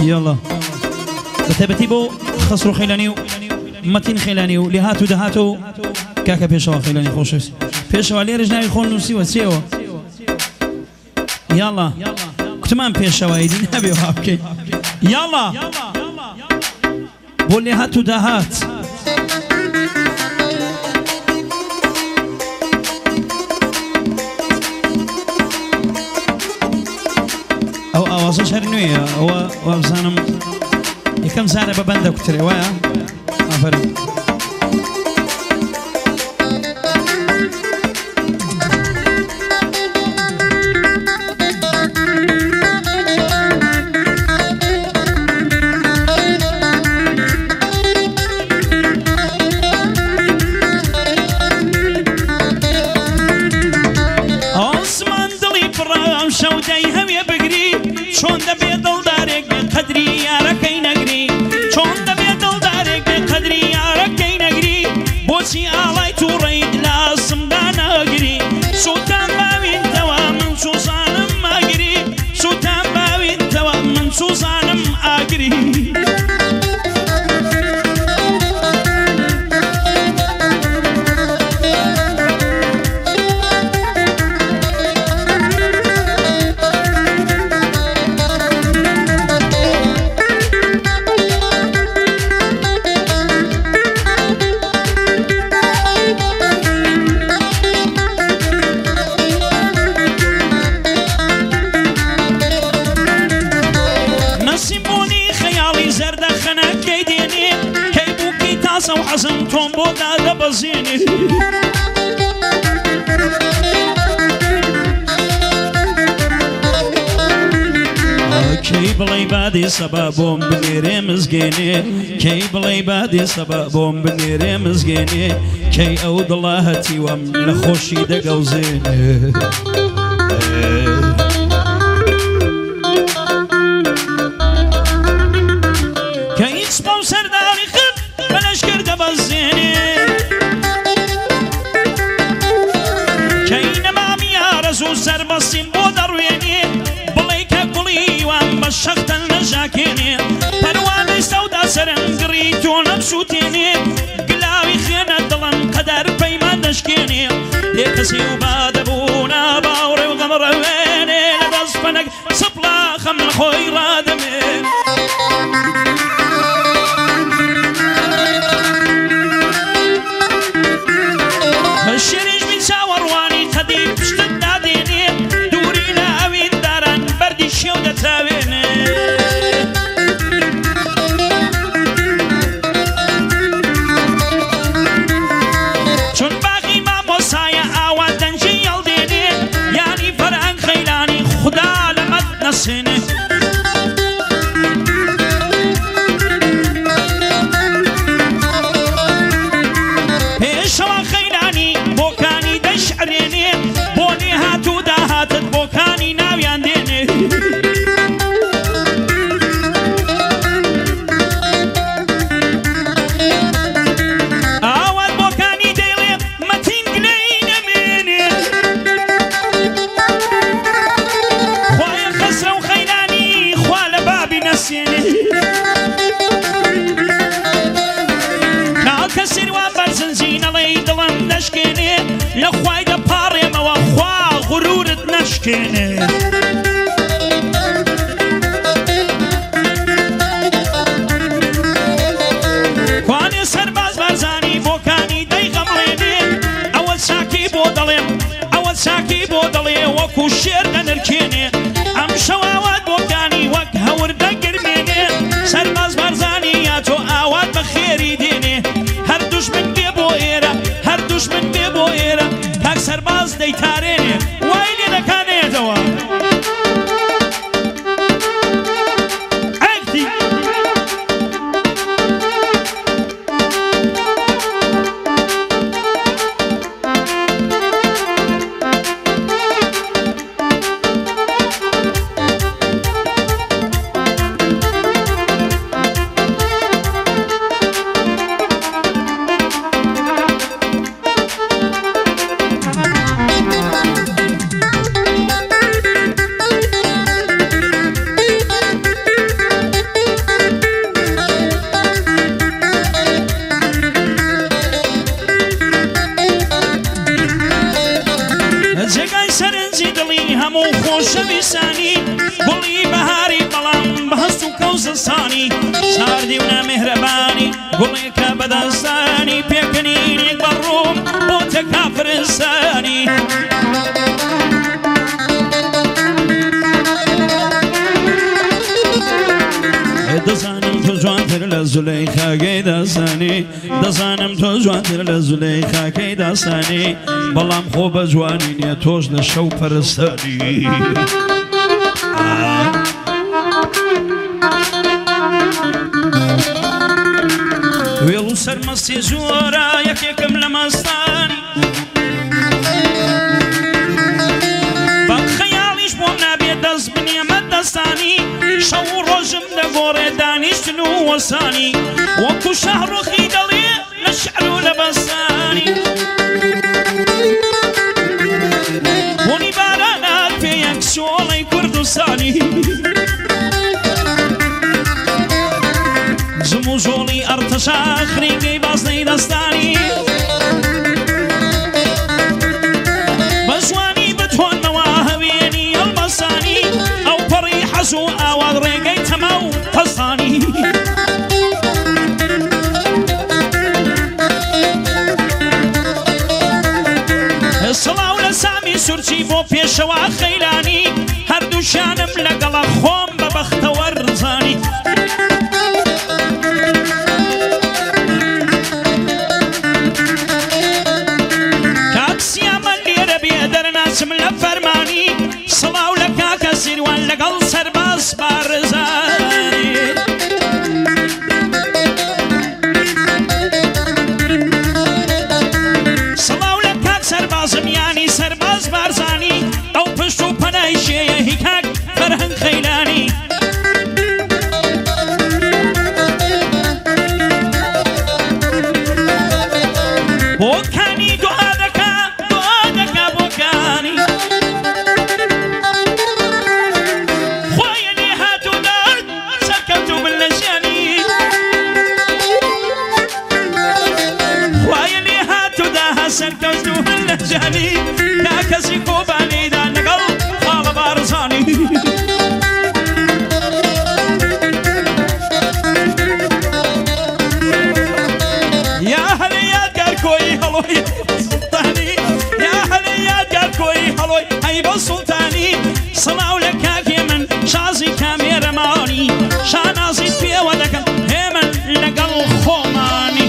يلا بتبتي بو خسروا خيلاني متين خيلاني لهاتو دهاتو كاكا بيشوا خيلاني خوشوس بيشوا لي رجناي خون نسيوا سيوا يلا كتمان بيشوا ايدي نبي وهابكي يلا بو لهاتو دهات او شهر نوية او وابزانم يكم سنة ببندك كتري ويا افرم عثمان دلي برام شودي هم يبقري شون دبي دل دارك بقدري ياركي نقري شون دبي دل دارك بقدري ياركي نقري بوسي آلاي توريد لازم دانا قري سلطان باوين توا من سوزانم اقري سلطان باوين توا من سوزانم اقري وحزن تومبو دادا بزيني كي بلاي بادي سبابهم بنيري مزقيني كي بلاي بادي سبابهم بنيري مزقيني كي اود الله تيوام لخوشي دقو زيني كي يتسبو سرداري خد بلاش كرده بزيني كي نمامي رزو سربسين بودرويني بليكا قلي وان بشخت المجاكيني پرواني سودا سرنقري تونم شوتيني قلاوي خينة دلن قدر بيما نشكيني يكسي وبادبونا باوري وغمرويني لدس فنك سبلا خمن خوي رادمي الشريج من ساورواني قديم بشتد داديني دوري لاوين داران بردي شيودة تاويني چون باقي ما موسايا آوان دنجي يلديني يعني فران خيلاني خدا لمد نسيني لخواي دا باري ما وخوا غرورت نشكيني كواني سرباز برزاني بوكاني داي غمليني اول ساكي بودليم اول ساكي بودلي وكو شير نركيني ام شواوات بوكاني وك هور دا قرميني سرباز برزاني ياتو اوات بخيري ديني هر دشمن بيبو ايرا هر دشمن بيبو ايرا تاك سرباز دي تاريني وايلي دكاني دوا عكتي هەموو خۆشەویستانی گوڵی بەهاری بەڵام بەهەست و کەوزستانی ساردی و نامێهرەبانی گوڵێکە بەدەستانی پێکەنینێک بەڕووم بۆتە کافرستانی دەزانم تۆ جوانتر لە زولەیخاکەی داستانی دەزانم تۆ جوانتر لە زولەیخاکەی داستانی بەڵام خۆ بە جوانی نییە تۆش لە شەو پەرستانی وێڵ و سەرمەستی زۆرە یەکێکم لە مەستانی بە خەیاڵیش بۆم نابێت دەست بنێمە دەستانی شەو و ڕۆژم دەگۆڕێ دانیشتن و وەسانی وەکو شەهڕۆخی دەڵێ لە شعر و لە بەستانی بۆنی بارانات پێ یەک شۆڵەی کوردستانی زم و ژۆڵی ئەرتەشا خرینگەی بازنەی دەستانی بە جوانی بتۆنەوە هەوێنی هەڵبەستانی ئەو پەڕی حەز و ئاوات ڕێگەی تەمە و پەستانی سڵاو لە سامی سورچی بۆ پێشەوە خەیلانی هەردووشانم لەگەڵە خۆم بە بەختەوە ڕزانی کاکسیامە لێرە بێ دەرناچم لە فەرمانی سڵاو لە کاکە سیروان لەگەڵ سەرباز بارزانی سڵاو لە کاک سەربازم یانی سەرباز بارزانی ئەو پشت و پەنای شێیە هی کاک فەرهەنگ خەیلانی بۆکانی دوعا دەکا بۆکانی خۆیە لێ هاتوو دەرد سەرکەوتوو من لە ژیانی خۆیە لێ هاتوو داها سەرکەوتوو من لە ژیانی کاکەسی کۆبانەیدا لەگەڵ خاڵە بارزانی یا هەلە یادگار کۆی هەڵۆی سوڵتانی یا هەلە یادگار کۆی هەڵۆی هەیبە سوڵتانی سڵاو لە کاکێ من شازی کامێرەمانی شانازیت پێوە دەکەم هێمن لەگەڵ خۆمانی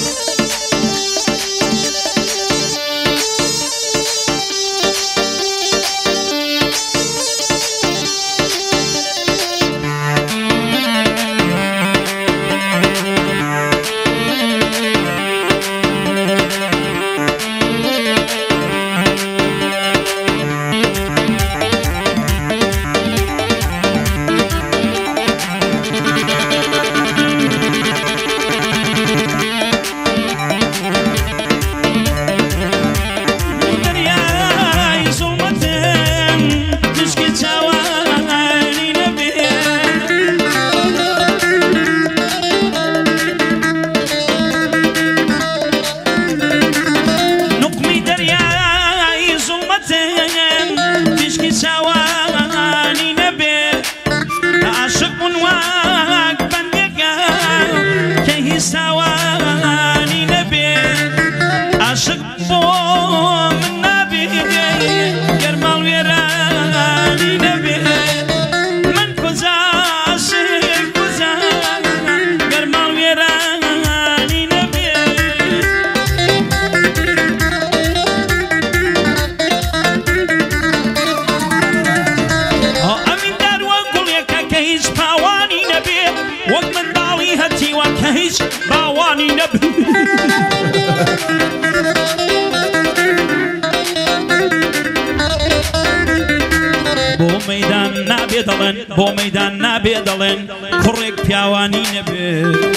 بۆ مەیدان نابێ دەڵێن کوڕێک پیاوانی نەبێ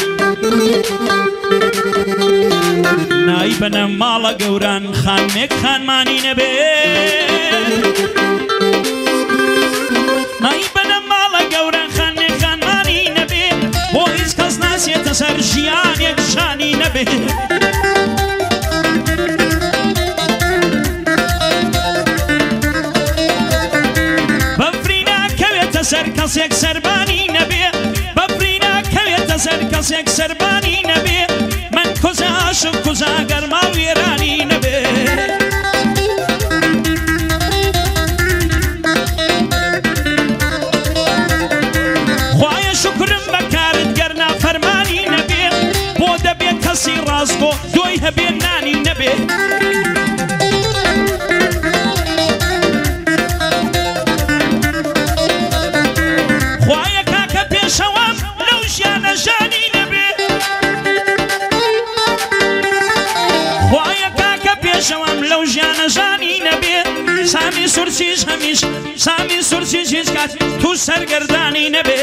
نایی بەنە ماڵە گەوران خانمێک خانمانی نەبێ نایی بەنە ماڵە گەوران خانمێک خانمانی نەبێ بۆ هیچ کەس ناسێتە سەر ژیانێک شانی نەبێ کوزا گەرما وێرانی نەبێ خوایە شکرم بەکارت گەرنا فەرمانی نەبێ بۆ دەبێت کەسی ڕاستگۆ دۆی هەبێ نانی نەبێ خوایە کاکە پێشەوەم لەو ژیانە ژانی نەبێ خوایە کاکە پێشەوەم لەو ژیانە ژانی نەبێ سامی سورچیش هەمیش سامی سورچیش هیچ کات تو سەرگەردانی نەبێ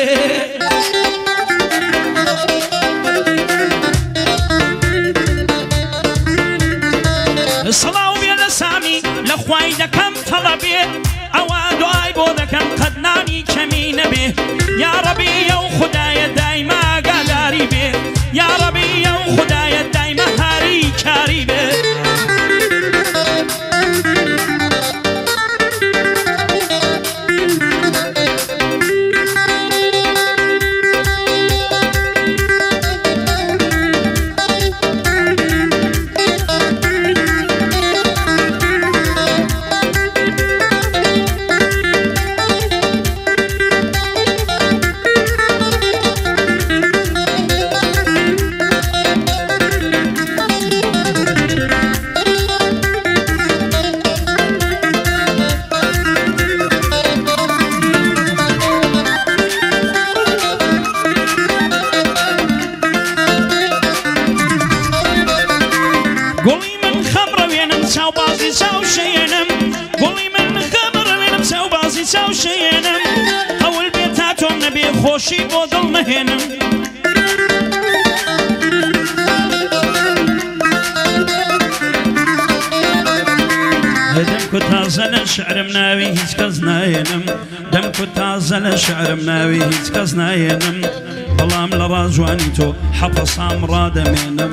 سڵاو بێ لە سامی لە خوای دەکەم تەڵەبێ ئەوە دوای بۆ دەکەم قەت نانی کەمی نەبێ یا ڕەبی ئەو خودایە دایما ئاگاداری بێ یا ڕەبی ئەو خودایە دایما هاری کاری بێ ئەوڵ بێت تا تۆم نەبێ خۆشی بۆ دڵ مەهێنم دەم کو تازە لە شعرم ناوی هیچ کەس نایێنم دەم کو تازە لە شعرم ناوی هیچ کەس نایێنم بەڵام لە ڕاجوانی تۆ حەفە سام ڕادەمێنم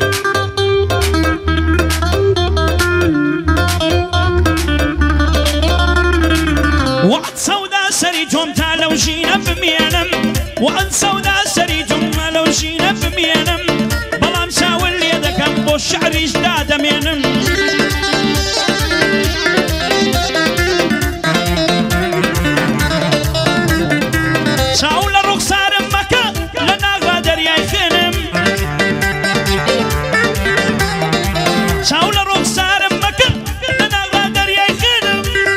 وعد سەودا سەری تۆم تا لەو ژینە بمێنم وعد سەودا سەری تۆم تا لەو ژینە بمێنم بەڵام چاوەل لێ دەکەم بۆ شعریش دادەمێنم چاو لە ڕوخسارم مەکە لە ناغا دەریای خوێنم چاو لە ڕوخسارم مەکە لە ناغا دەریای خوێنم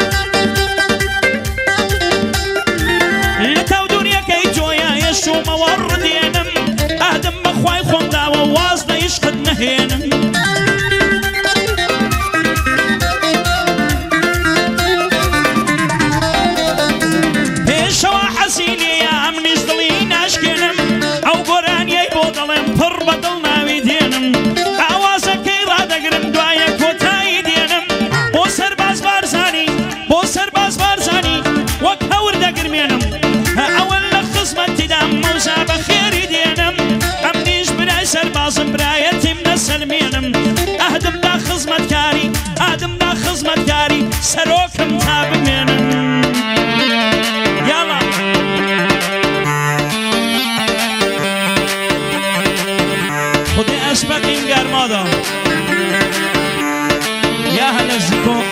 لە تاو دونیەکەی تۆیە هێشتومەوە ڕدێنم ئادەم بەخوای خۆم داوە واز لە عیشقت نەهێنم پێشەوە حەسینەیە ئەمنیش دڵی ناشکێنم ئەو گۆرانیەی بۆ دەڵێم پڕ بە دڵ ناوی دێنم ئاوازەکەی ڕادەگرم دوایە کۆتایی دێنم بۆ سەرباز بارزانی بۆ سەرباز بارزانی وەک هەور دەگرمێنم ئەوەن لە خزمەتیدا مەوزا بە خێری دێنم ئەمنیش برای سەربازم برایەتیم نەسەلمێنم ئەهدمدا خزمەتکاری ئادمدا خزمەتکاری سەرۆکم تا بمێنم يلا خدي أسبق إنجار ماذا يا هلا الزكوك